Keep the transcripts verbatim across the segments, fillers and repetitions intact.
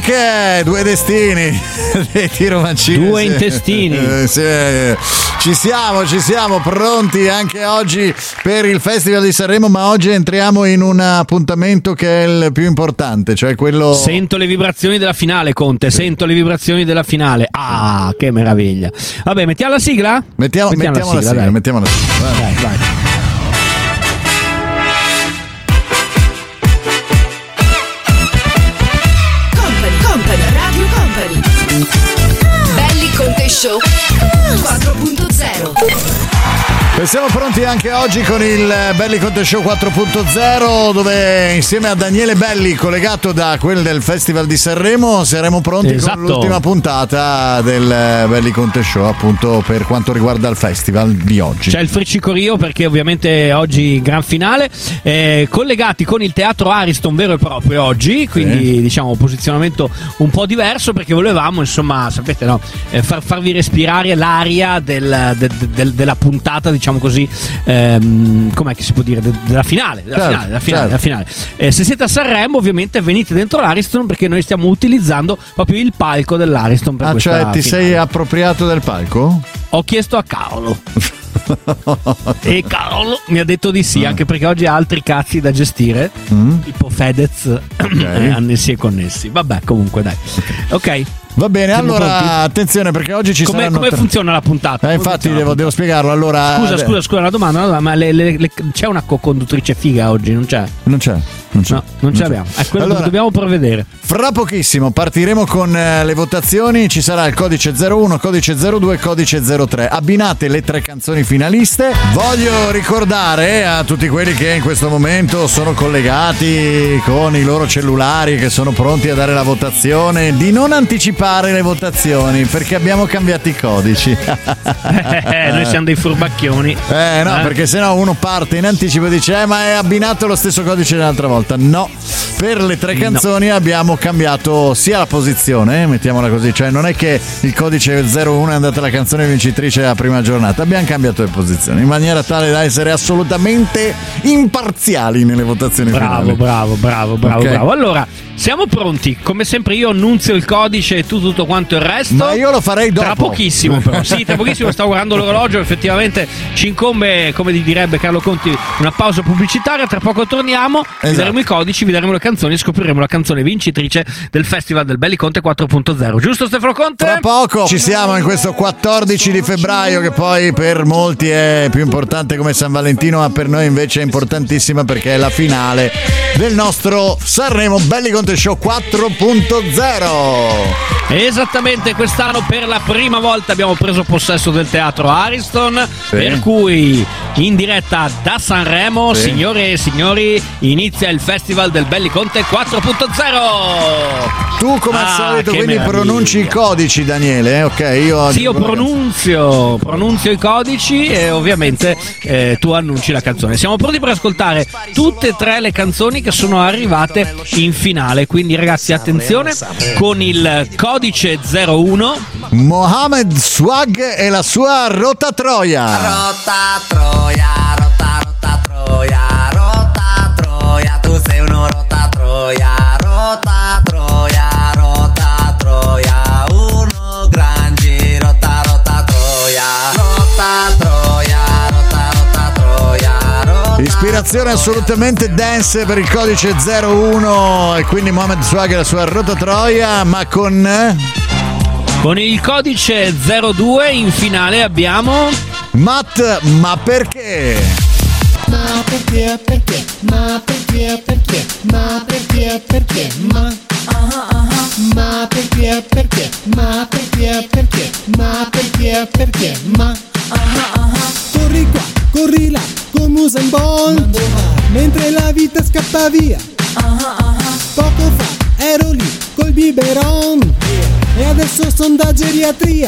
Music, due destini dei Tiro Mancini. Due intestini. Eh, sì. Ci siamo, ci siamo pronti anche oggi per il Festival di Sanremo, ma oggi entriamo in un appuntamento che è il più importante, cioè quello... Sento le vibrazioni della finale, Conte, sento le vibrazioni della finale. Ah, che meraviglia. Vabbè, mettiamo la sigla? Mettiamo, mettiamo, mettiamo la sigla, sigla mettiamo la sigla. Vai, vai. vai. Belli Conte Show quattro punto zero. E siamo pronti anche oggi con il Belli Conte Show quattro punto zero, dove insieme a Daniele Belli, collegato da quel del Festival di Sanremo, saremo pronti esatto. con l'ultima puntata del Belli Conte Show, appunto per quanto riguarda il festival di oggi. C'è il friccicorio perché ovviamente oggi gran finale, eh, collegati con il Teatro Ariston vero e proprio oggi, quindi sì. diciamo posizionamento un po' diverso, perché volevamo insomma, sapete no, eh, far, farvi respirare l'aria del, del, del, della puntata, diciamo diciamo così, ehm, com'è che si può dire, De- della finale, della certo, finale, della finale, certo. della finale. Eh, se siete a Sanremo, ovviamente venite dentro l'Ariston, perché noi stiamo utilizzando proprio il palco dell'Ariston per ah, questa cioè ti finale. Sei appropriato del palco? Ho chiesto a Carlo e Carlo mi ha detto di sì, mm. anche perché oggi ha altri cazzi da gestire, mm. tipo Fedez, okay. annessi e connessi. Vabbè, comunque dai, ok. Va bene, Siamo allora pronti? Attenzione, perché oggi ci come, saranno come tre... funziona la puntata? Eh, infatti devo, devo spiegarlo. Allora, scusa, scusa, scusa, una domanda, una domanda ma le, le, le, c'è una co-conduttrice figa oggi? Non c'è? Non c'è. Non c'è. No, non, non ce l'abbiamo. È quello allora, che dobbiamo provvedere. Fra pochissimo partiremo con eh, le votazioni. Ci sarà il codice zero uno, codice zero due, codice zero tre. Abbinate le tre canzoni finaliste. Voglio ricordare a tutti quelli che in questo momento sono collegati con i loro cellulari, che sono pronti a dare la votazione, di non anticipare le votazioni, perché abbiamo cambiato i codici. eh, noi siamo dei furbacchioni. Eh no, eh? perché sennò uno parte in anticipo e dice eh, ma è abbinato lo stesso codice dell'altra volta. No, per le tre canzoni no. abbiamo cambiato sia la posizione, eh, mettiamola così, cioè non è che il codice zero uno è andata la canzone vincitrice la prima giornata, abbiamo cambiato le posizioni in maniera tale da essere assolutamente imparziali nelle votazioni bravo, finali. Bravo, bravo, bravo, okay. bravo. Allora, siamo pronti, come sempre io annunzio il codice e tu tutto quanto il resto. Ma io lo farei dopo. Tra pochissimo però, sì, tra pochissimo, stavo guardando l'orologio, effettivamente ci incombe, come direbbe Carlo Conti, una pausa pubblicitaria, tra poco torniamo, esatto. vi daremo i codici, vi daremo le canzoni e scopriremo la canzone vincitrice del Festival del Belli Conte quattro punto zero, giusto Stefano Conte? Tra poco ci siamo in questo quattordici di febbraio, che poi per molti è più importante come San Valentino, ma per noi invece è importantissima perché è la finale del nostro Sanremo Belli Conte Show quattro punto zero. Esattamente, quest'anno per la prima volta abbiamo preso possesso del Teatro Ariston, sì. per cui in diretta da Sanremo, sì. signore e signori, inizia il Festival del Belli Conte quattro punto zero. Tu come al ah, solito quindi meraviglia. pronunci i codici, Daniele, eh? ok? Io sì, io pronunzio, pronunzio i codici e ovviamente eh, tu annunci la canzone. Siamo pronti per ascoltare tutte e tre le canzoni che sono arrivate in finale, quindi ragazzi attenzione, con il codice zero uno Mohamed Swag e la sua Rota Troia. Rota Troia, rota, rota Troia, rota Troia, tu sei uno Rota Troia, rota Troia, rota Troia, uno gran giro, rota, rota Troia, rota Troia, rota, rota Troia, rota. Ispirazione assolutamente dance per il codice zero uno e quindi Mohamed Swag e la sua Rota Troia, ma con... Con il codice zero due in finale abbiamo Matt, ma perché? Ma perché, perché, ma perché, perché, ma perché, perché, ma uh-huh, uh-huh. Ma perché, perché, ma perché, perché, ma perché, perché, ma uh-huh, uh-huh. Corri qua, corri là, come Usain Bolt, mentre la vita scappa via. Uh-huh, uh-huh. Poco fa ero lì col biberon e adesso son da geriatria.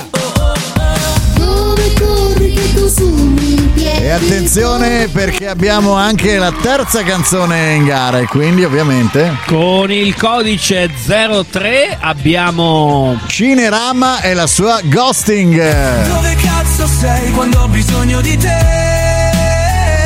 Dove corri che tu sumi in piedi? E attenzione perché abbiamo anche la terza canzone in gara e quindi ovviamente con il codice zero tre abbiamo Cinerama e la sua Ghosting. Dove cazzo sei quando ho bisogno di te? Mi hai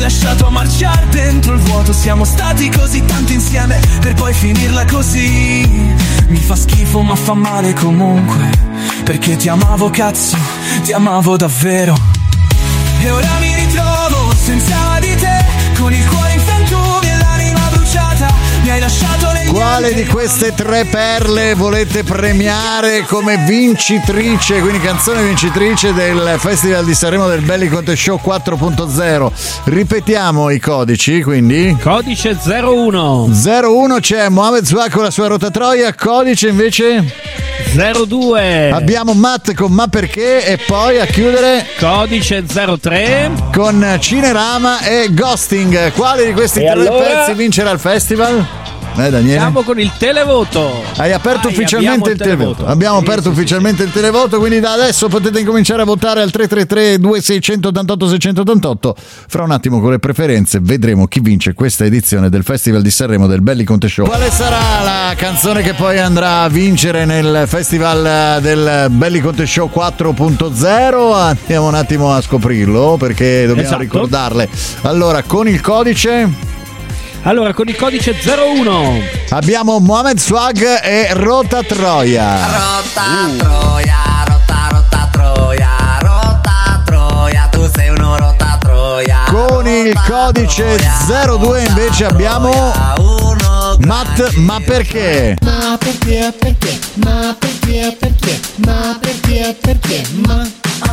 lasciato marciare dentro il vuoto. Siamo stati così tanto insieme per poi finirla così. Mi fa schifo ma fa male comunque, perché ti amavo cazzo, ti amavo davvero. E ora mi ritrovo senza di te, con il cuore in frantumi e l'anima bruciata. Mi hai lasciato nel Quale di queste tre perle volete premiare come vincitrice, quindi canzone vincitrice del Festival di Sanremo del Belli Conte Show quattro punto zero? Ripetiamo i codici, quindi Codice zero uno zero uno c'è Mohamed Swag con la sua rotatroia, codice invece zero due abbiamo Matt con Ma Perché, e poi a chiudere Codice zero tre con Cinerama e Ghosting. Quale di questi E tre allora? pezzi vincerà il festival? Eh, Daniele? Siamo con il televoto. Hai aperto Vai, ufficialmente abbiamo il televoto. televoto. Abbiamo Sì, aperto sì, ufficialmente sì, il televoto, quindi da adesso potete incominciare a votare al tre tre tre due sei otto otto sei otto otto. Fra un attimo con le preferenze vedremo chi vince questa edizione del Festival di Sanremo del Belli Conte Show. Quale sarà la canzone che poi andrà a vincere nel Festival del Belli Conte Show quattro punto zero? Andiamo un attimo a scoprirlo, perché dobbiamo Esatto. ricordarle. Allora, con il codice Allora, con il codice zero uno abbiamo Mohamed Swag e Rota Troia. Rota Troia, rota, rota Troia, rota Troia, tu sei uno rota Troia. Con il codice zero due invece abbiamo Matt, Ma Perché? Ma perché, perché, ma perché, perché, ma perché, perché, ma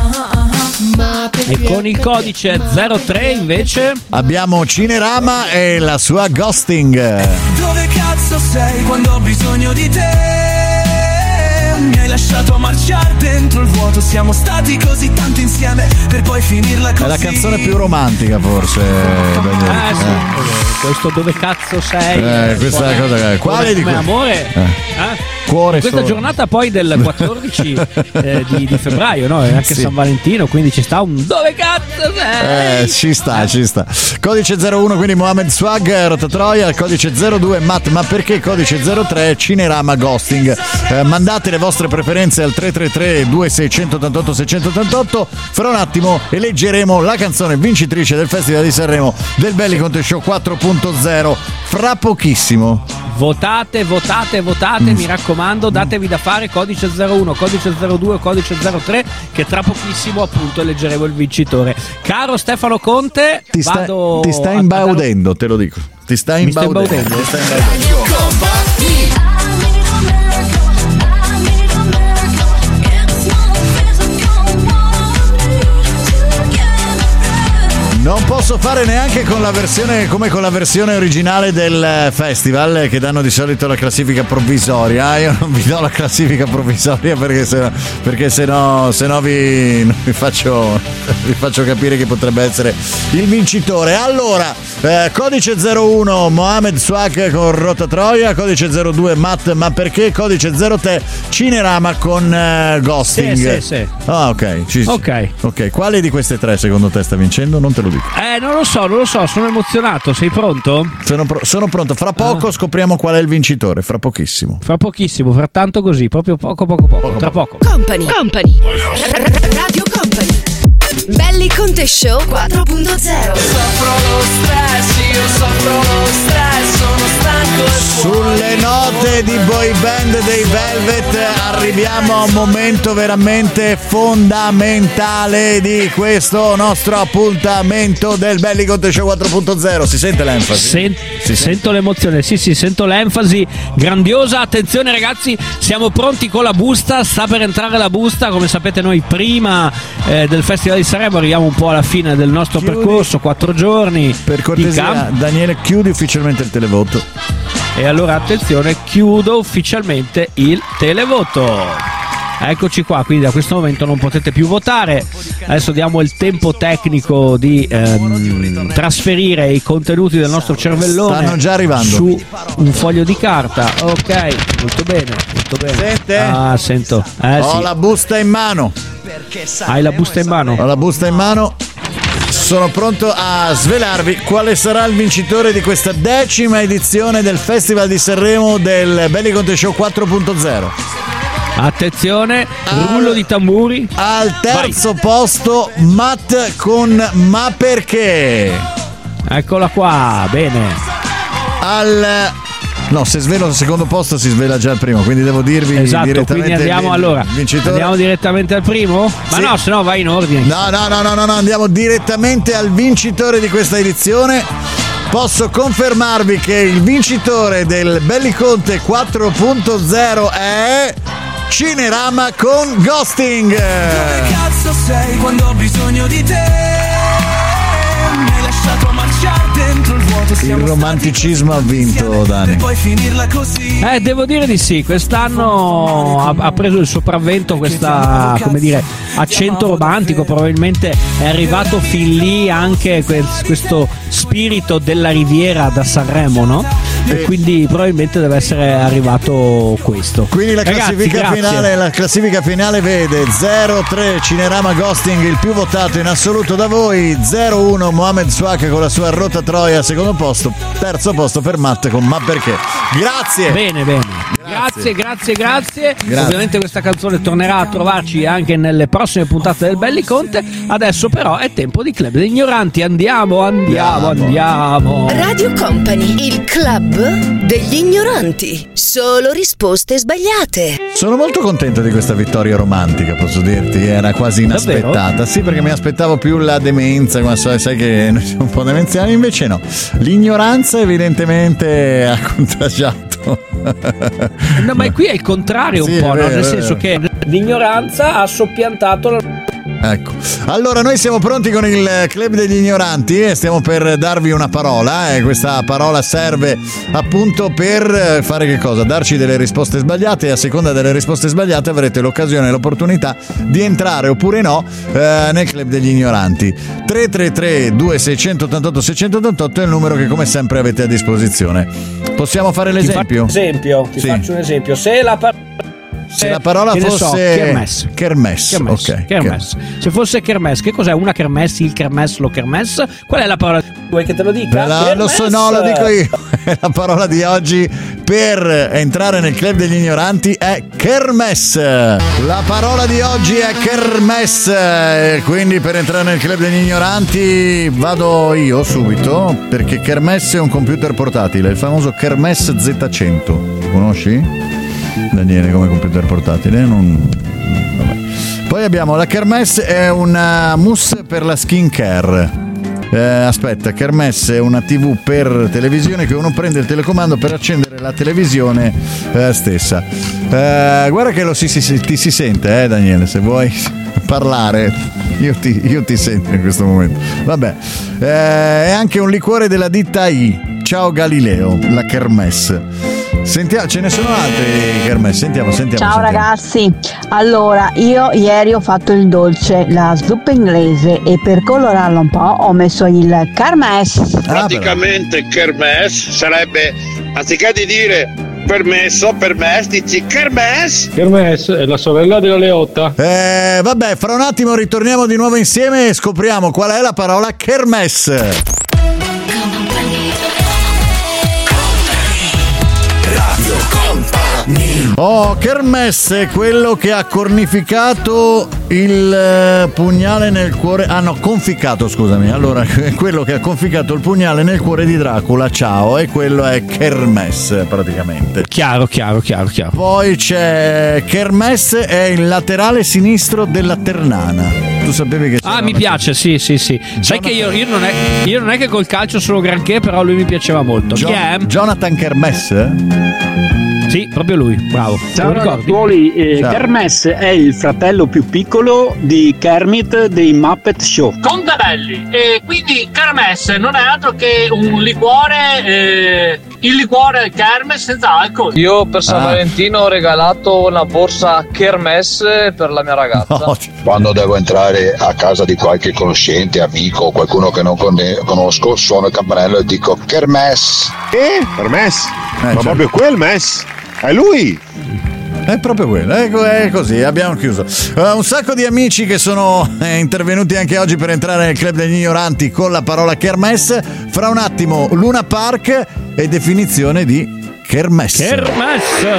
ma perché, e con il perché, codice ma zero tre invece Abbiamo Cinerama e la sua Ghosting. Dove cazzo sei quando ho bisogno di te? Mi hai lasciato marciare dentro il vuoto. Siamo stati così tanto insieme per poi finirla così. È la canzone più romantica, forse. Daniele. Ah sì, Eh. questo dove cazzo sei? Eh, questa è la cosa. Quale di come que- amore? Eh. Eh? Cuore Questa solo. giornata poi del quattordici eh, di, di febbraio, no? È anche Sì. San Valentino, quindi ci sta un dove cazzo sei? Eh, ci sta, ci sta. Codice zero uno, quindi Mohamed Swag, Rota Troia. Codice zero due, Matt, Ma Perché? Codice zero tre, Cinerama, Ghosting. Eh, mandate le vostre preferenze al tre tre tre due sei otto otto sei otto otto. Fra un attimo eleggeremo la canzone vincitrice del Festival di Sanremo del Belli Conte Show quattro punto zero. Fra pochissimo. Votate, votate, votate, Mm. mi raccomando, datevi da fare. Codice zero uno, codice zero due, codice zero tre, che tra pochissimo appunto eleggeremo il vincitore. Caro Stefano Conte, Ti sta, vado ti sta a- imbaudendo, te lo dico. Ti sta Mi sta imbaudendo. imbaudendo? Ti sta imbaudendo. Non posso fare neanche con la versione come con la versione originale del festival, che danno di solito la classifica provvisoria. Io non vi do la classifica provvisoria perché se, perché se no, se no vi, vi, faccio, vi faccio capire chi potrebbe essere il vincitore. Allora, eh, codice zero uno Mohamed Swag con Rota Troia, codice zero due Matt, Ma Perché? Codice zero tre Cinerama con eh, Ghosting. Sì, sì, sì. Ah, ok. Ci- Ok. Ok, quale di queste tre secondo te sta vincendo? Non te lo dico. Eh, non lo so, non lo so, sono emozionato. Sei pronto? Sono, pro- sono pronto. Fra poco Ah. scopriamo qual è il vincitore. Fra pochissimo. Fra pochissimo, frattanto così, proprio poco, poco, poco. Tra poco. Company. Company. Radio Company. Belli Conte Show quattro punto zero. Soffro lo stress, io soffro lo stress, sono stanco e Sulle note di boy band dei Velvet arriviamo a un momento veramente fondamentale di questo nostro appuntamento del Belli Conte Show quattro punto zero. Si sente l'enfasi? Sen- Si sente? sento l'emozione, sì, sì, sento l'enfasi grandiosa. Attenzione ragazzi, siamo pronti con la busta. Sta per entrare la busta. Come sapete, noi prima eh, del Festival di Sanremo arriviamo un po' alla fine del nostro Chiudi. percorso, quattro giorni Per di cortesia, campo. Daniele, chiudi ufficialmente il televoto. E allora attenzione, chiudo ufficialmente il televoto. Eccoci qua, quindi da questo momento non potete più votare. Adesso diamo il tempo tecnico di ehm, trasferire i contenuti del nostro cervellone. Stanno già arrivando. Su un foglio di carta. Ok, molto bene, molto bene. Sente? Ah, sento. Eh Ho sì. la busta in mano. Hai la busta in mano? Ho la busta in mano. Sono pronto a svelarvi quale sarà il vincitore di questa decima edizione del Festival di Sanremo del Belli Conte Show quattro punto zero. Attenzione, Al- rullo di tamburi. Al terzo posto Matt con Ma Perché? Eccola qua, bene. Al No, se svelo il secondo posto si svela già il primo, quindi devo dirvi esatto, direttamente quindi andiamo il allora vincitore. Andiamo direttamente al primo? Ma sì. no, se no vai in ordine. No, no, no, no, no, no, andiamo direttamente al vincitore di questa edizione. Posso confermarvi che il vincitore del Belliconte quattro punto zero è Cinerama con Ghosting. Dove cazzo sei quando ho bisogno di te? Mi hai lasciato marciare dentro il vuoto. Il romanticismo ha vinto, Dani. E poi finirla così. Eh, devo dire di sì, quest'anno ha, ha preso il sopravvento questa, come dire, accento romantico, probabilmente è arrivato fin lì anche quel, questo spirito della Riviera da Sanremo, no? E quindi probabilmente deve essere arrivato questo. Quindi la Ragazzi, classifica grazie. finale la classifica finale vede zero tre Cinerama Ghosting, il più votato in assoluto da voi, zero uno Mohamed Suac con la sua Rota Troia, secondo posto, terzo posto per Matt con Ma perché. Grazie. Bene, bene. Grazie, grazie, grazie. Grazie. Ovviamente questa canzone tornerà a trovarci anche nelle prossime puntate del Belliconte. Adesso però è tempo di Club degli Ignoranti. Andiamo, andiamo, andiamo. Radio Company, il club degli ignoranti. Solo risposte sbagliate. Sono molto contento di questa vittoria romantica, posso dirti, era quasi inaspettata. Davvero? Sì, perché mi aspettavo più la demenza, ma sai, sai che noi siamo un po' demenziani, invece no. L'ignoranza evidentemente ha contagiato. No, ma qui è il contrario un Sì, po', è no? vero, Nel è senso vero. che l'ignoranza ha soppiantato la... Ecco, allora noi siamo pronti con il Club degli Ignoranti e stiamo per darvi una parola e questa parola serve appunto per fare che cosa? Darci delle risposte sbagliate e a seconda delle risposte sbagliate avrete l'occasione e l'opportunità di entrare oppure no eh, nel Club degli Ignoranti. Tre tre tre due sei otto otto sei otto otto è il numero che come sempre avete a disposizione. Possiamo fare l'esempio? Ti faccio un esempio, ti Sì. faccio un esempio. Se la parola Se la parola che ne fosse so, kermesse. Kermesse, Kermesse, ok. kermesse. Se fosse kermesse, che cos'è una kermesse, il kermesse, lo kermesse? Qual è la parola? Vuoi che te lo dica? La, lo so, no, lo dico io. La parola di oggi per entrare nel Club degli Ignoranti è kermesse. La parola di oggi è kermesse. Quindi per entrare nel Club degli Ignoranti vado io subito, perché kermesse è un computer portatile, il famoso Kermesse Z cento. Conosci? Daniele, come computer portatile? Non... Vabbè. Poi abbiamo la Kermesse, è una mousse per la skin care. Eh, aspetta, Kermesse è una tivù per televisione che uno prende il telecomando per accendere la televisione eh, stessa. Eh, guarda che lo si, si, ti si sente, eh, Daniele, se vuoi parlare io ti, io ti sento in questo momento. Vabbè, eh, è anche un liquore della ditta I. Ciao Galileo, la Kermesse. Sentiamo, ce ne sono altri Kermesse, sentiamo, sentiamo. Ciao sentiamo. ragazzi, allora io ieri ho fatto il dolce, la zuppa inglese e per colorarla un po' ho messo il kermesse. Ah, Praticamente kermesse sarebbe, anziché di dire permesso, permesso, dici kermesse. Kermesse è la sorella della Leotta. Eh, vabbè, fra un attimo ritorniamo di nuovo insieme e scopriamo qual è la parola kermesse. Oh, kermesse, quello che ha cornificato il eh, pugnale nel cuore. Ah no, conficcato, scusami. Allora, quello che ha conficcato il pugnale nel cuore di Dracula, ciao. E quello è kermesse, praticamente. Chiaro, chiaro, chiaro, chiaro. Poi c'è kermesse, è il laterale sinistro della Ternana. Tu sapevi che c'era Ah, mi una- piace, sì, sì, sì. Sai che io, io, non è, io non è che col calcio sono granché, però lui mi piaceva molto. Jo- Chi è? Jonathan Kermesse? Sì, proprio lui, bravo. Te lo ricordi? Ragazzuoli, eh, Ciao. Kermesse è il fratello più piccolo di Kermit dei Muppet Show. Contabelli, e quindi Kermesse non è altro che un liquore, eh, il liquore Kermesse senza alcol. Io per San Ah. Valentino ho regalato una borsa Kermesse per la mia ragazza. No, Quando devo entrare a casa di qualche conoscente, amico o qualcuno che non con- conosco, suono il campanello e dico Kermesse. Eh? Kermesse? Eh, Ma certo. proprio quel mess? È lui? È proprio quello, ecco, è così, abbiamo chiuso. Uh, un sacco di amici che sono eh, intervenuti anche oggi per entrare nel Club degli Ignoranti con la parola kermesse. Fra un attimo Luna Park e definizione di kermesse. Kermesse!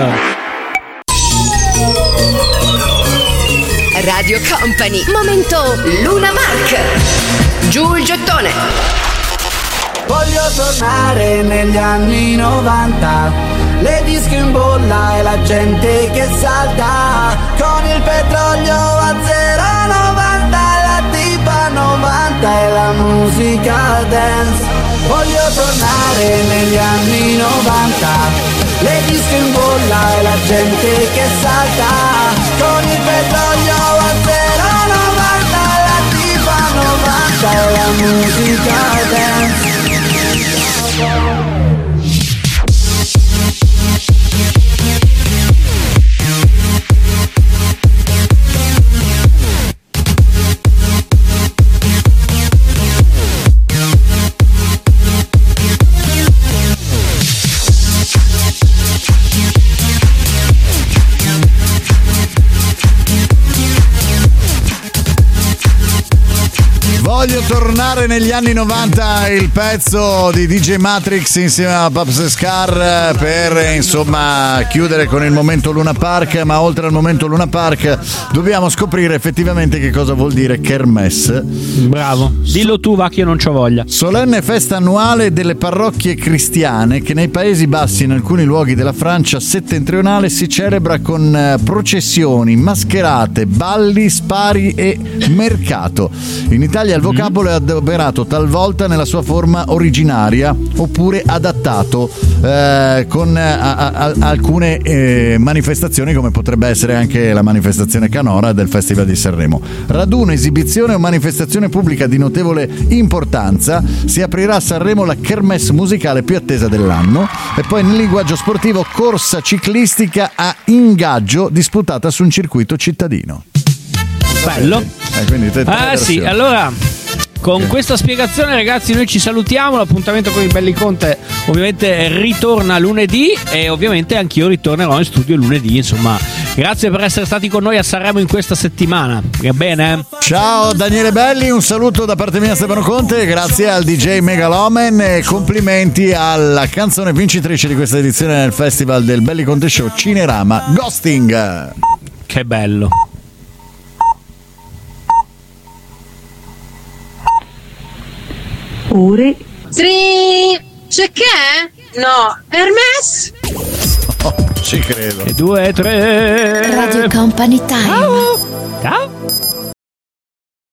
Radio Company, momento Luna Park. Giù il gettone. Voglio tornare negli anni novanta, le disco in bolla e la gente che salta, con il petrolio a zero virgola novanta, la tipa novanta e la musica dance. Voglio tornare negli anni novanta, le disco in bolla e la gente che salta, con il petrolio a zero virgola novanta, la tipa novanta e la musica dance. Voglio tornare negli anni novanta, il pezzo di D J Matrix insieme a Babs Scar per insomma chiudere con il momento Luna Park, ma oltre al momento Luna Park dobbiamo scoprire effettivamente che cosa vuol dire kermesse. Bravo, dillo tu va che io non c'ho voglia. Solenne festa annuale delle parrocchie cristiane che nei Paesi Bassi e in alcuni luoghi della Francia settentrionale si celebra con processioni, mascherate, balli, spari e mercato. In Italia il vocabolo è adoperato talvolta nella sua forma originaria oppure adattato eh, con a, a, a, alcune eh, manifestazioni, come potrebbe essere anche la manifestazione canora del Festival di Sanremo. Raduno, esibizione o manifestazione pubblica di notevole importanza, si aprirà a Sanremo la kermesse musicale più attesa dell'anno, e poi nel linguaggio sportivo corsa ciclistica a ingaggio disputata su un circuito cittadino. Bello. Eh, quindi te, te ah sì, allora con questa spiegazione ragazzi noi ci salutiamo, l'appuntamento con il Belli Conte ovviamente ritorna lunedì e ovviamente anch'io ritornerò in studio lunedì, insomma grazie per essere stati con noi a Sanremo in questa settimana, va bene? Ciao Daniele Belli, un saluto da parte mia Stefano Conte, grazie al D J Megaloman e complimenti alla canzone vincitrice di questa edizione del Festival del Belli Conte Show, Cinerama, Ghosting. Che bello. Pure. Tri. C'è che? No, Hermes? Oh, ci credo. E due, tre. Radio Company Time. Ciao. Ciao.